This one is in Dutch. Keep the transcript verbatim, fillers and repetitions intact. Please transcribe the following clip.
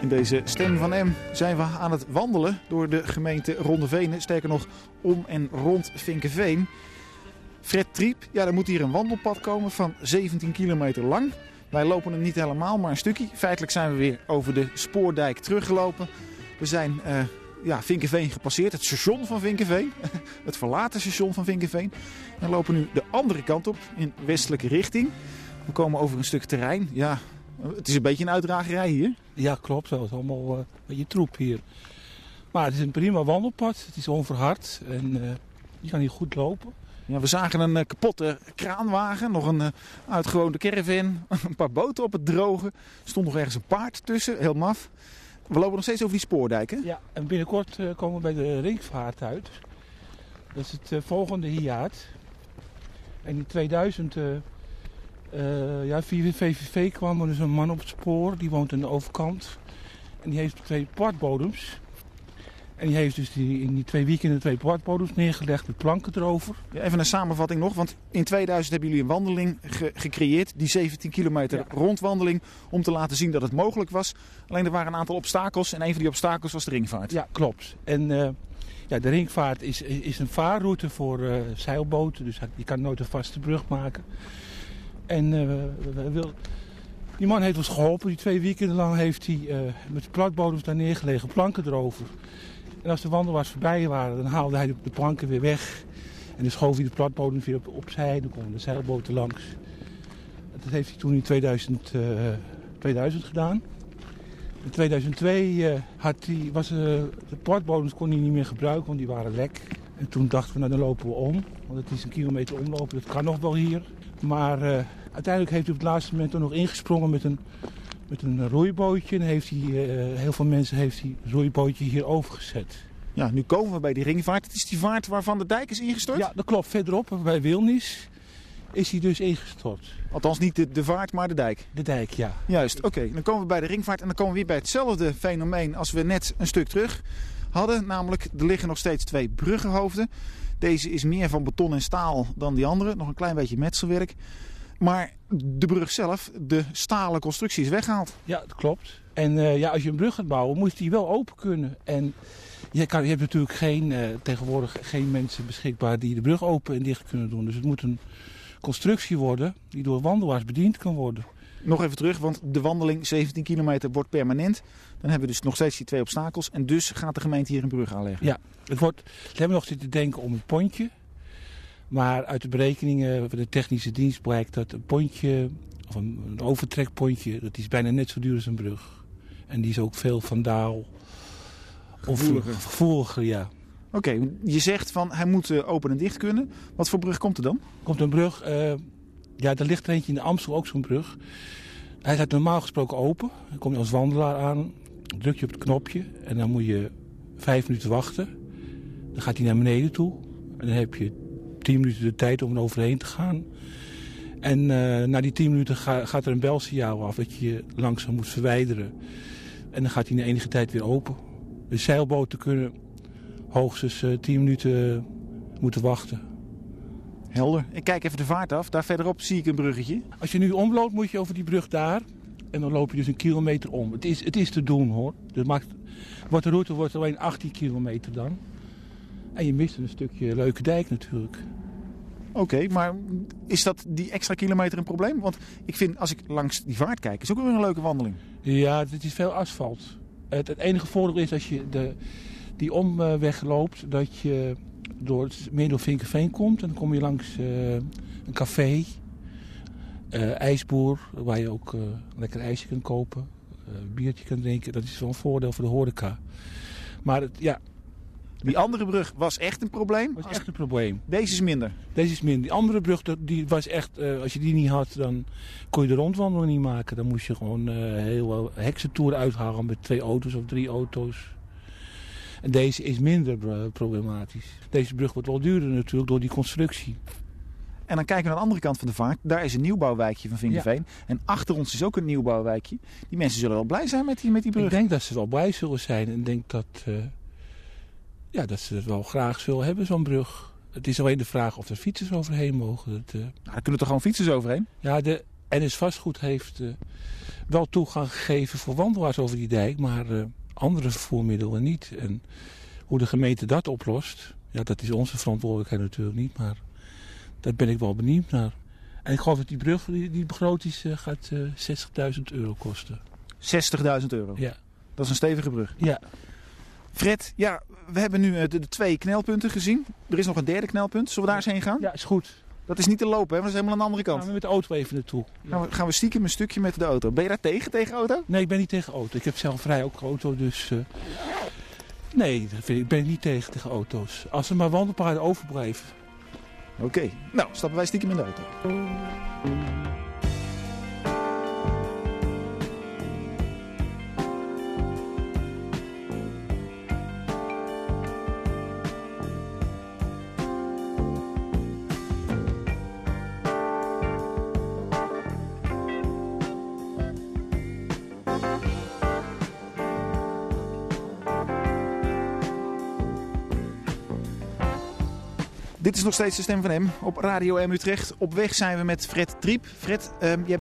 In deze Stem van Em zijn we aan het wandelen door de gemeente Rondevenen. Sterker nog, om en rond Vinkeveen. Fred Triep, ja, er moet hier een wandelpad komen van zeventien kilometer lang. Wij lopen hem niet helemaal, maar een stukje. Feitelijk zijn we weer over de spoordijk teruggelopen. We zijn uh, ja, Vinkeveen gepasseerd, het station van Vinkeveen. Het verlaten station van Vinkeveen. En lopen nu de andere kant op, in westelijke richting. We komen over een stuk terrein. Ja, het is een beetje een uitdragerij hier. Ja, klopt. Het is allemaal uh, een beetje troep hier. Maar het is een prima wandelpad. Het is onverhard en uh, je kan hier goed lopen. Ja, we zagen een uh, kapotte kraanwagen, nog een uh, uitgewoonde caravan, een paar boten op het droge. Er stond nog ergens een paard tussen, heel maf. We lopen nog steeds over die spoordijk, hè? Ja, en binnenkort uh, komen we bij de ringvaart uit. Dat is het uh, volgende hiaat. En in tweeduizend, uh, uh, ja, via V V V kwam er dus een man op het spoor. Die woont aan de overkant. En die heeft twee partbodems. En die heeft dus die, in die twee weekenden twee partbodems neergelegd met planken erover. Ja, even een samenvatting nog, want in tweeduizend hebben jullie een wandeling ge- gecreëerd. Die zeventien kilometer ja. rondwandeling, om te laten zien dat het mogelijk was. Alleen er waren een aantal obstakels en een van die obstakels was de ringvaart. Ja, klopt. En uh, ja, de ringvaart is, is een vaarroute voor uh, zeilboten, dus je kan nooit een vaste brug maken. En uh, we wil... die man heeft ons geholpen. Die twee weekenden lang heeft hij uh, met de platbodems daar neergelegen planken erover. En als de wandelaars voorbij waren, dan haalde hij de planken weer weg. En dan schoof hij de platbodem weer op, opzij. Dan komen de zeilboten langs. Dat heeft hij toen in tweeduizend, uh, tweeduizend gedaan. In tweeduizend twee uh, had hij, was, uh, de platbodems kon hij niet meer gebruiken, want die waren lek. En toen dachten we, nou dan lopen we om. Want het is een kilometer omlopen, dat kan nog wel hier. Maar uh, uiteindelijk heeft hij op het laatste moment er nog ingesprongen met een... Met een roeibootje en heeft hij, uh, heel veel mensen heeft hij het roeibootje hier overgezet. Ja, nu komen we bij die ringvaart. Het is die vaart waarvan de dijk is ingestort? Ja, dat klopt. Verderop, bij Wilnis, is hij dus ingestort. Althans niet de, de vaart, maar de dijk? De dijk, ja. Juist, oké. Okay. Dan komen we bij de ringvaart en dan komen we weer bij hetzelfde fenomeen als we net een stuk terug hadden. Namelijk, er liggen nog steeds twee bruggenhoofden. Deze is meer van beton en staal dan die andere. Nog een klein beetje metselwerk. Maar de brug zelf, de stalen constructie is weggehaald. Ja, dat klopt. En uh, ja, als je een brug gaat bouwen, moet die wel open kunnen. En je, kan, je hebt natuurlijk geen, uh, tegenwoordig geen mensen beschikbaar die de brug open en dicht kunnen doen. Dus het moet een constructie worden die door wandelaars bediend kan worden. Nog even terug, want de wandeling zeventien kilometer wordt permanent. Dan hebben we dus nog steeds die twee obstakels. En dus gaat de gemeente hier een brug aanleggen. Ja, het wordt, we hebben nog zitten denken om een pontje. Maar uit de berekeningen van de technische dienst blijkt dat een pontje, of een, een overtrekpontje, dat is bijna net zo duur als een brug. En die is ook veel vandaal gevoeliger. Of gevoeliger, ja. Oké, okay, je zegt van hij moet uh, open en dicht kunnen. Wat voor brug komt er dan? Komt een brug, uh, ja, er ligt er eentje in de Amstel, ook zo'n brug. Hij staat normaal gesproken open. Dan kom je als wandelaar aan, druk je op het knopje en dan moet je vijf minuten wachten. Dan gaat hij naar beneden toe en dan heb je tien minuten de tijd om er overheen te gaan. En uh, na die tien minuten ga, gaat er een belsignaal af dat je je langzaam moet verwijderen. En dan gaat hij na enige tijd weer open. De zeilboten kunnen hoogstens uh, tien minuten uh, moeten wachten. Helder. Ik kijk even de vaart af. Daar verderop zie ik een bruggetje. Als je nu omloopt moet je over die brug daar. En dan loop je dus een kilometer om. Het is, het is te doen hoor. Dus maakt, wordt de route wordt alleen achttien kilometer dan. En je mist een stukje leuke dijk natuurlijk. Oké, okay, maar is dat die extra kilometer een probleem? Want ik vind, als ik langs die vaart kijk, is ook weer een leuke wandeling. Ja, het is veel asfalt. Het, het enige voordeel is als je de, die omweg loopt, dat je door het, meer door Vinkeveen komt. En dan kom je langs uh, een café, uh, ijsboer, waar je ook uh, lekker ijsje kunt kopen. Uh, biertje kunt drinken. Dat is wel een voordeel voor de horeca. Maar het, ja... Die andere brug was echt een probleem? was echt een probleem. Deze is minder? Deze is minder. Die andere brug, die was echt, uh, als je die niet had, dan kon je de rondwandeling niet maken. Dan moest je gewoon uh, heel heksentour uithalen met twee auto's of drie auto's. En deze is minder uh, problematisch. Deze brug wordt wel duurder natuurlijk door die constructie. En dan kijken we naar de andere kant van de vaart. Daar is een nieuwbouwwijkje van Vinkeveen. Ja. En achter ons is ook een nieuwbouwwijkje. Die mensen zullen wel blij zijn met die, met die brug. Ik denk dat ze wel blij zullen zijn. En ik denk dat... Uh, Ja, dat ze het wel graag zullen hebben, zo'n brug. Het is alleen de vraag of er fietsers overheen mogen. Het, uh... nou, er kunnen toch gewoon fietsers overheen? Ja, de N S Vastgoed heeft uh, wel toegang gegeven voor wandelaars over die dijk, maar uh, andere vervoermiddelen niet. En hoe de gemeente dat oplost, ja, dat is onze verantwoordelijkheid natuurlijk niet, maar daar ben ik wel benieuwd naar. En ik geloof dat die brug die, die begroot is, uh, gaat uh, zestigduizend euro kosten. zestigduizend euro? Ja. Dat is een stevige brug. Ja. Fred, ja, we hebben nu de, de twee knelpunten gezien. Er is nog een derde knelpunt. Zullen we daar eens heen gaan? Ja, is goed. Dat is niet te lopen, hè? Want dat is helemaal aan de andere kant. Gaan we met de auto even naartoe. Gaan we, gaan we stiekem een stukje met de auto. Ben je daar tegen, tegen auto? Nee, ik ben niet tegen auto. Ik heb zelf vrij ook auto, dus... Uh... Nee, dat vind ik, ik ben niet tegen, tegen auto's. Als er maar wandelpaden overblijven. Oké, okay. Nou, stappen wij stiekem in de auto. Dit is nog steeds de Stem van Em op Radio M Utrecht. Op weg zijn we met Fred Triep. Fred, um, je